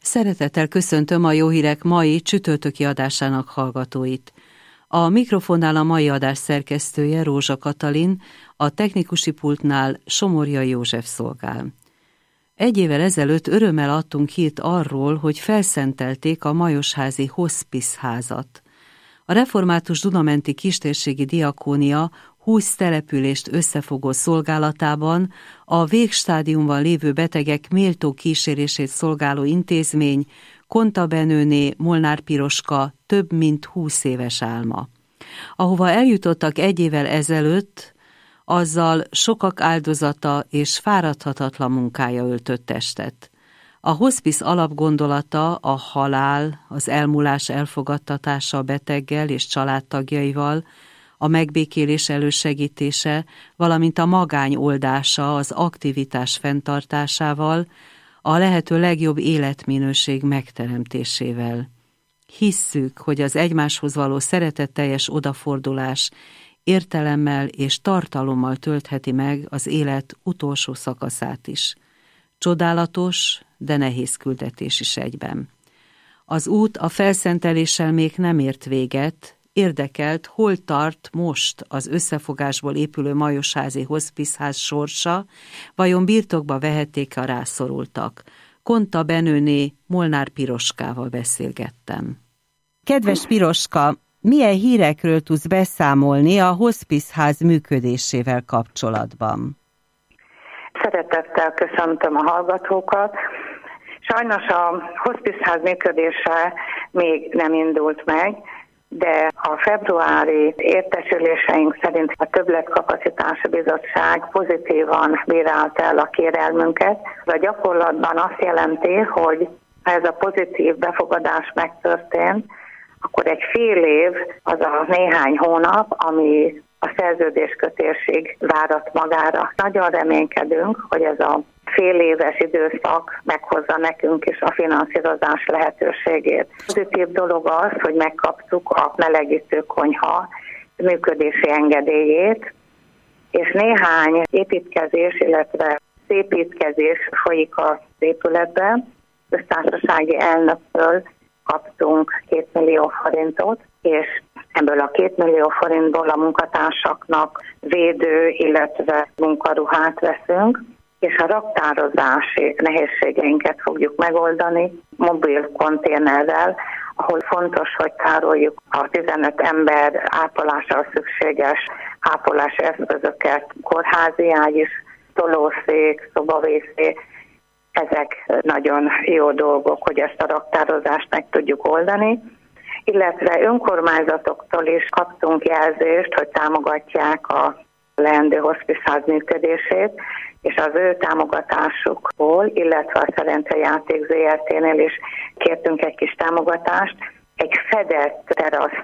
Szeretettel köszöntöm a Jó Hírek mai csütörtöki adásának hallgatóit. A mikrofonnál a mai adás szerkesztője Rózsa Katalin, a technikusi pultnál Somorjai József szolgál. Egy évvel ezelőtt örömmel adtunk hírt arról, hogy felszentelték a Majosházi Hospice házat. A református Dunamenti Kistérségi Diakónia 20 települést összefogó szolgálatában a végstádiumban lévő betegek méltó kísérését szolgáló intézmény Konta Benőné Molnár Piroska több mint 20 éves álma. Ahova eljutottak egy évvel ezelőtt, azzal sokak áldozata és fáradhatatlan munkája öltött testet. A hospice alapgondolata a halál, az elmúlás elfogadtatása a beteggel és családtagjaival, a megbékélés elősegítése, valamint a magány oldása az aktivitás fenntartásával, a lehető legjobb életminőség megteremtésével. Hisszük, hogy az egymáshoz való szeretetteljes odafordulás értelemmel és tartalommal töltheti meg az élet utolsó szakaszát is. Csodálatos, de nehéz küldetés is egyben. Az út a felszenteléssel még nem ért véget. Érdekelt, hol tart most az összefogásból épülő Majosházi Hospice-ház sorsa, vajon birtokba vehették a rászorultak. Konta Benőné Molnár Piroskával beszélgettem. Kedves Piroska, milyen hírekről tudsz beszámolni a Hospice-ház működésével kapcsolatban? Szeretettel köszöntöm a hallgatókat. Sajnos a Hospice-ház működése még nem indult meg, de a februári értesüléseink szerint a Többletkapacitási Bizottság pozitívan bírálta el a kérelmünket. A gyakorlatban azt jelenti, hogy ha ez a pozitív befogadás megtörtént, akkor egy fél év, az a néhány hónap, ami a szerződéskötésig várat magára. Nagyon reménykedünk, hogy ez a fél éves időszak meghozza nekünk is a finanszírozás lehetőségét. Pozitív dolog az, hogy megkaptuk a melegítő konyha működési engedélyét, és néhány építkezés, illetve szépítkezés folyik az épületben. Köztársasági elnöktől kaptunk 2 millió forintot, és ebből a 2 millió forintból a munkatársaknak védő, illetve munkaruhát veszünk, és a raktározási nehézségeinket fogjuk megoldani mobil konténerrel, ahol fontos, hogy tároljuk a 15 ember ápolására szükséges ápolási eszközöket, kórházi ágy is, tolószék, szobavészé. Ezek nagyon jó dolgok, hogy ezt a raktározást meg tudjuk oldani, illetve önkormányzatoktól is kaptunk jelzést, hogy támogatják a leendő hospice-ház működését, és az ő támogatásukból, illetve a Szerencsejáték ZRT-nél is kértünk egy kis támogatást. Egy fedett teraszt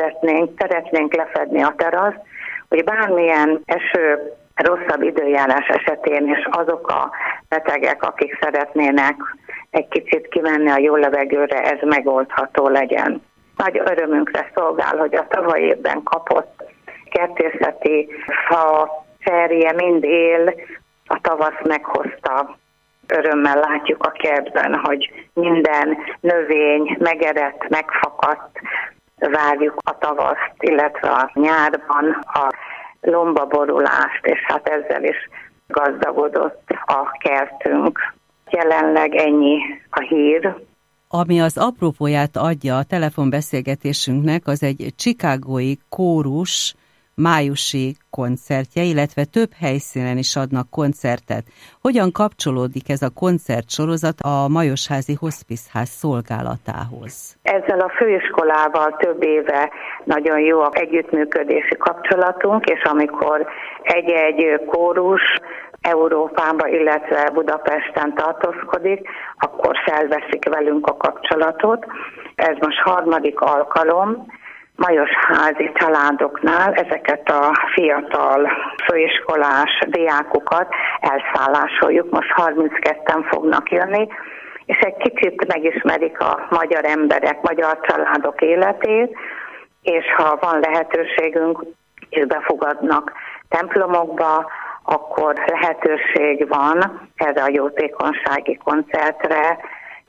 szeretnénk lefedni a teraszt, hogy bármilyen eső, rosszabb időjárás esetén is azok a betegek, akik szeretnének egy kicsit kimenni a jó levegőre, ez megoldható legyen. Nagy örömünkre szolgál, hogy a tavaly évben kapott kertészeti fa cserje mind él, a tavasz meghozta. Örömmel látjuk a kertben, hogy minden növény megerett, megfakadt, várjuk a tavaszt, illetve a nyárban a lombaborulást, és hát ezzel is gazdagodott a kertünk. Jelenleg ennyi a hír. Ami az apropóját adja a telefonbeszélgetésünknek, az egy chicagói kórus májusi koncertje, illetve több helyszínen is adnak koncertet. Hogyan kapcsolódik ez a koncertsorozat a Majosházi Hospice-ház szolgálatához? Ezzel a főiskolával több éve nagyon jó a együttműködési kapcsolatunk, és amikor egy-egy kórus Európába, illetve Budapesten tartózkodik, akkor felveszik velünk a kapcsolatot. Ez most 3. alkalom. Majosházi családoknál ezeket a fiatal főiskolás diákokat elszállásoljuk. Most 32-en fognak jönni, és egy kicsit megismerik a magyar emberek, magyar családok életét, és ha van lehetőségünk, és befogadnak templomokba, akkor lehetőség van erre a jótékonysági koncertre.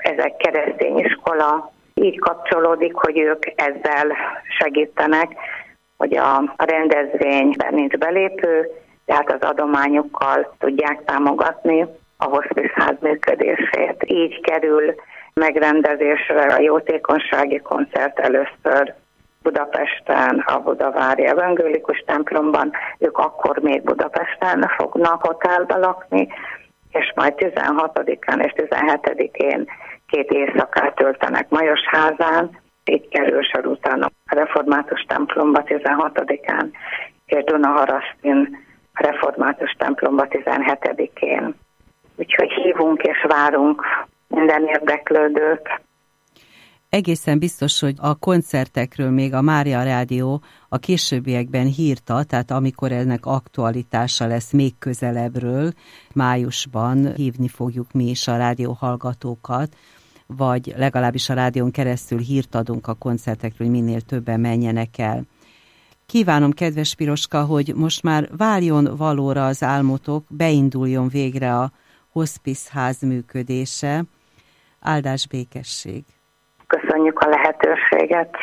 ez egy keresztény iskola, így kapcsolódik, hogy ők ezzel segítenek, hogy a rendezvényben nincs belépő, tehát az adományokkal tudják támogatni a hospice-ház működését. Így kerül megrendezésre a jótékonysági koncert először Budapesten, a Budavári Evangélikus templomban. Ők akkor még Budapesten fognak hotelbe lakni, és majd 16-án és 17-én 2 éjszakát töltenek Majosházán, így kerül sor utána a református templomba 16-án, és Dunaharasztin a református templomba 17-én. Úgyhogy hívunk és várunk minden érdeklődőt. Egészen biztos, hogy a koncertekről még a Mária Rádió a későbbiekben hírt ad, tehát amikor ennek aktualitása lesz még közelebbről, májusban hívni fogjuk mi is a rádióhallgatókat, vagy legalábbis a rádión keresztül hírt adunk a koncertekről, hogy minél többen menjenek el. Kívánom, kedves Piroska, hogy most már váljon valóra az álmotok, beinduljon végre a hospice ház működése. Áldás, békesség! Köszönjük a lehetőséget!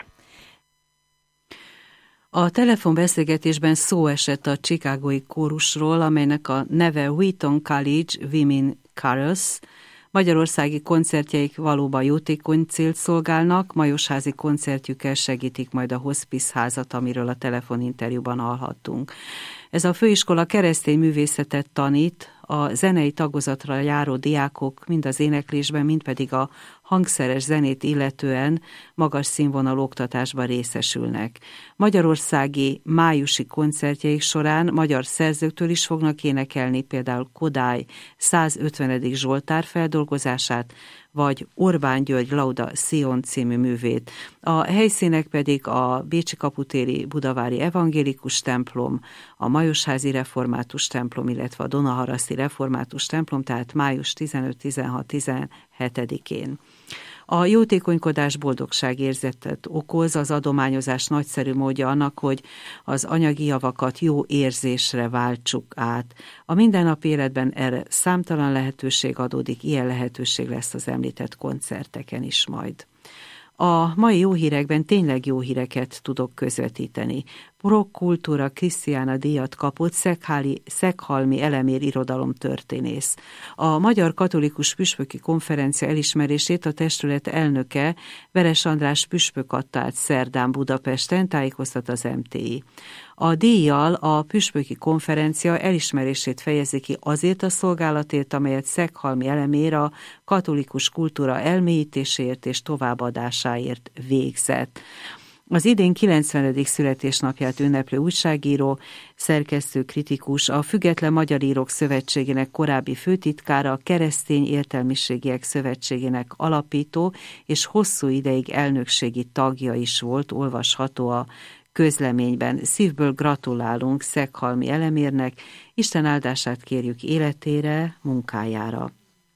A telefonbeszélgetésben szó esett a chicagói kórusról, amelynek a neve Wheaton College Women Chorus. Magyarországi koncertjeik valóban jótékony célt szolgálnak, majosházi koncertjükkel segítik majd a hospice házat, amiről a telefoninterjúban hallhattunk. Ez a főiskola keresztény művészetet tanít, a zenei tagozatra járó diákok mind az éneklésben, mind pedig a hangszeres zenét illetően magas színvonalú oktatásban részesülnek. Magyarországi májusi koncertjeik során magyar szerzőktől is fognak énekelni, például Kodály 150. Zsoltár feldolgozását, vagy Orbán György Lauda Sion című művét. A helyszínek pedig a Bécsi Kaputéri Budavári Evangélikus templom, a Majosházi Református templom, illetve a Dunaharaszti Református templom, tehát május 15-16-17-én. A jótékonykodás boldogságérzetet okoz, az adományozás nagyszerű módja annak, hogy az anyagi javakat jó érzésre váltsuk át. A mindennapi életben erre számtalan lehetőség adódik, ilyen lehetőség lesz az említett koncerteken is majd. A mai jó hírekben tényleg jó híreket tudok közvetíteni. Pro Cultura Christiana díjat kapott Szekhalmi Elemér irodalomtörténész. A Magyar Katolikus Püspöki Konferencia elismerését a testület elnöke, Veres András püspök adta át szerdán Budapesten, tájékoztat az MTI. A díjjal a Püspöki Konferencia elismerését fejezi ki azért a szolgálatért, amelyet Szekhalmi Elemér a katolikus kultúra elmélyítéséért és továbbadásáért végzett. Az idén 90. születésnapját ünneplő újságíró, szerkesztő, kritikus, a Független Magyar Írók Szövetségének korábbi főtitkára, a Keresztény Értelmiségiek Szövetségének alapító és hosszú ideig elnökségi tagja is volt, olvasható a közleményben. Szívből gratulálunk Szekhalmi Elemérnek, Isten áldását kérjük életére, munkájára.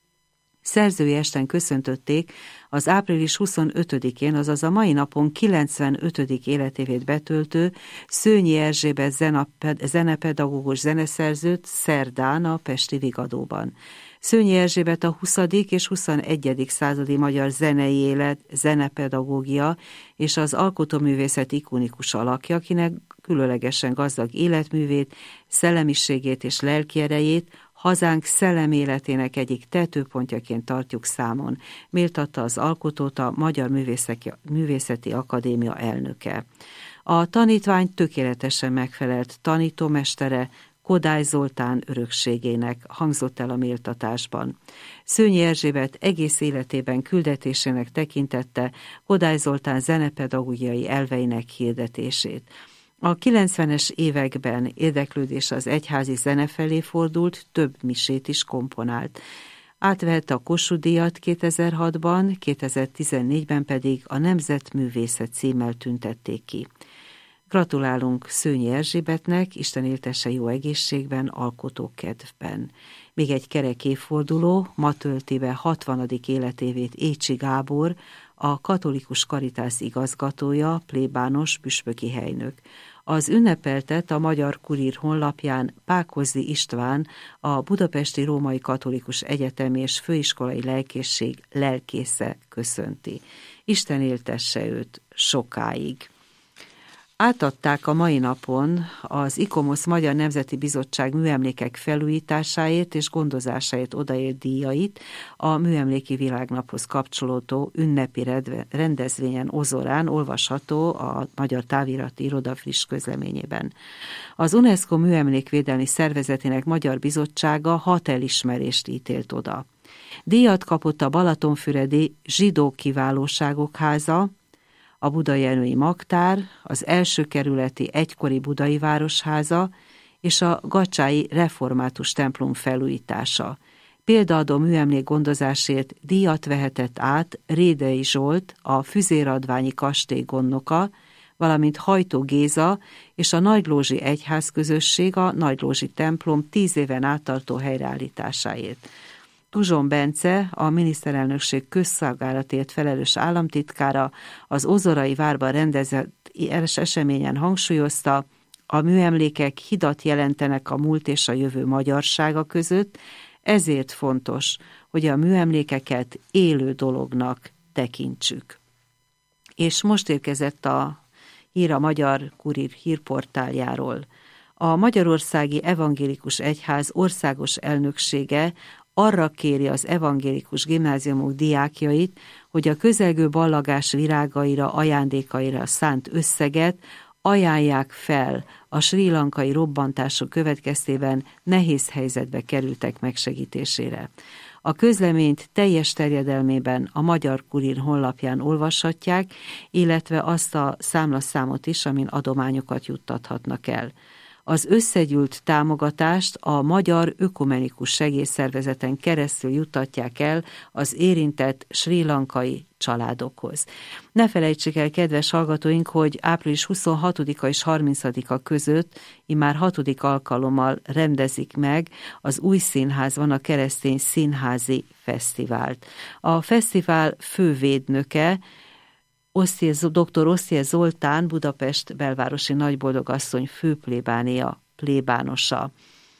Szerzői esten köszöntötték az április 25-én, azaz a mai napon 95. életévét betöltő Szőnyi Erzsébet zenepedagógus zeneszerzőt szerdán a pesti Vigadóban. Szőnyi Erzsébet a 20. és 21. századi magyar zenei élet, zenepedagógia és az alkotóművészet ikonikus alakja, akinek különlegesen gazdag életművét, szellemiségét és lelkierejét hazánk szelleméletének egyik tetőpontjaként tartjuk számon, méltatta az alkotót a Magyar Művészeti Akadémia elnöke. A tanítvány tökéletesen megfelelt tanítómestere, Kodály Zoltán örökségének, hangzott el a méltatásban. Szőnyi Erzsébet egész életében küldetésének tekintette Kodály Zoltán zenepedagógiai elveinek hirdetését. A 90-es években érdeklődés az egyházi zene felé fordult, több misét is komponált. Átvehette a Kossuth-díjat 2006-ban, 2014-ben pedig a Nemzetművészet címmel tüntették ki. Gratulálunk Szőnyi Erzsébetnek, Isten éltesse jó egészségben, alkotókedvben. Még egy kerek évforduló, ma tölti be 60. életévét Écsi Gábor, a Katolikus Karitász igazgatója, plébános, püspöki helynök. Az ünnepeltet a Magyar Kurír honlapján Pákozdi István, a Budapesti Római Katolikus Egyetem és Főiskolai Lelkészség lelkésze köszönti. Isten éltesse őt sokáig. Átadták a mai napon az ICOMOS Magyar Nemzeti Bizottság műemlékek felújításáért és gondozásáért odaért díjait a Műemléki Világnaphoz kapcsolódó ünnepi rendezvényen Ozorán, olvasható a Magyar Távirati Iroda friss közleményében. Az UNESCO Műemlékvédelmi Szervezetének Magyar Bizottsága 6 elismerést ítélt oda. Díjat kapott a Balatonfüredi Zsidó Kiválóságok Háza, a Budai Ernői Magtár, az első kerületi egykori Budai Városháza és a Gacsái Református templom felújítása. Példaadó műemlék gondozásért díjat vehetett át Rédei Zsolt, a Füzéradványi kastély gondnoka, valamint Hajtó Géza és a Nagylózsi Egyházközösség a Nagylózsi templom 10 éven áttartó helyreállításáért. Tuzson Bence, a miniszterelnökség közszolgálatért felelős államtitkára, az Ozorai várban rendezett eseményen hangsúlyozta, a műemlékek hidat jelentenek a múlt és a jövő magyarsága között, ezért fontos, hogy a műemlékeket élő dolognak tekintsük. És most érkezett a hír a Magyar Kurír hírportáljáról. A Magyarországi Evangélikus Egyház országos elnöksége arra kéri az evangélikus gimnáziumok diákjait, hogy a közelgő ballagás virágaira, ajándékaira szánt összeget ajánlják fel a srí lankai robbantások következtében nehéz helyzetbe kerültek megsegítésére. A közleményt teljes terjedelmében a Magyar Kurír honlapján olvashatják, illetve azt a számlaszámot is, amin adományokat juttathatnak el. Az összegyűlt támogatást a Magyar Ökumenikus Segélyszervezeten keresztül juttatják el az érintett srí lankai családokhoz. Ne felejtsék el, kedves hallgatóink, hogy április 26-a és 30-a között immár 6. alkalommal rendezik meg az Új Színházban a Keresztény Színházi Fesztivált. A fesztivál fővédnöke dr. Osztier Zoltán, Budapest belvárosi nagyboldogasszony főplébánia, plébánosa.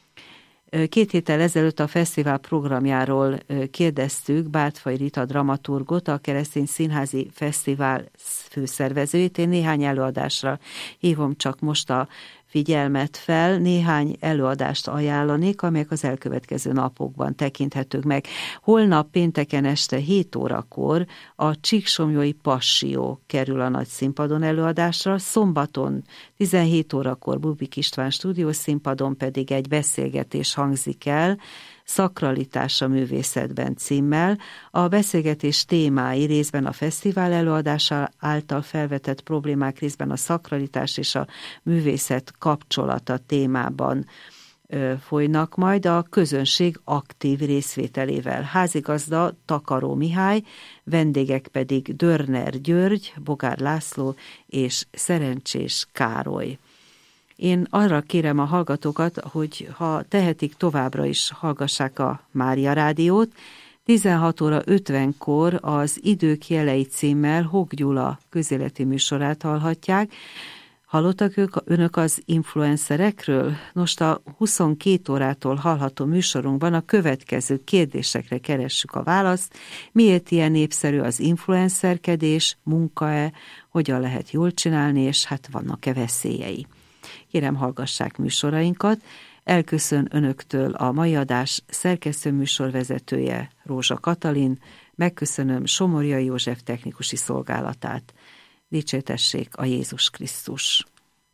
2 héttel ezelőtt a fesztivál programjáról kérdeztük Bártfai Rita dramaturgot, a Keresztény Színházi Fesztivál főszervezőjét. Én néhány előadásra hívom csak most a figyelmet fel, néhány előadást ajánlanék, amelyek az elkövetkező napokban tekinthetők meg. Holnap pénteken este 7 órakor a Csíksomlyói Passió kerül a nagy színpadon előadásra, szombaton 17 órakor Bubik István stúdiószínpadon pedig egy beszélgetés hangzik el, Szakralitás a művészetben címmel. A beszélgetés témái részben a fesztivál előadása által felvetett problémák, részben a szakralitás és a művészet kapcsolata témában folynak majd a közönség aktív részvételével. Házigazda Takaró Mihály, vendégek pedig Dörner György, Bogár László és Szerencsés Károly. Én arra kérem a hallgatókat, hogy ha tehetik, továbbra is hallgassák a Mária Rádiót. 16 óra 50-kor az Idők jelei címmel Hok Gyula közéleti műsorát hallhatják. Hallottak önök az influencerekről? Most a 22 órától hallható műsorunkban a következő kérdésekre keressük a választ. Miért ilyen népszerű az influencerkedés, munka-e, hogyan lehet jól csinálni, és hát vannak-e veszélyei? Kérem, hallgassák műsorainkat. Elköszön önöktől a mai adás szerkesztő műsorvezetője, Rózsa Katalin. Megköszönöm Somorjai József technikusi szolgálatát. Dicsértessék a Jézus Krisztus!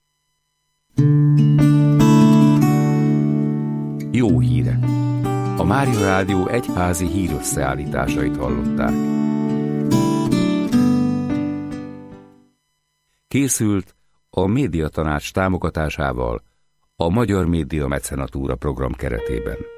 Jó hírek! A Mária Rádió egyházi hírösszeállításait hallották. Készült a Médiatanács támogatásával a Magyar Média Mecenatúra program keretében.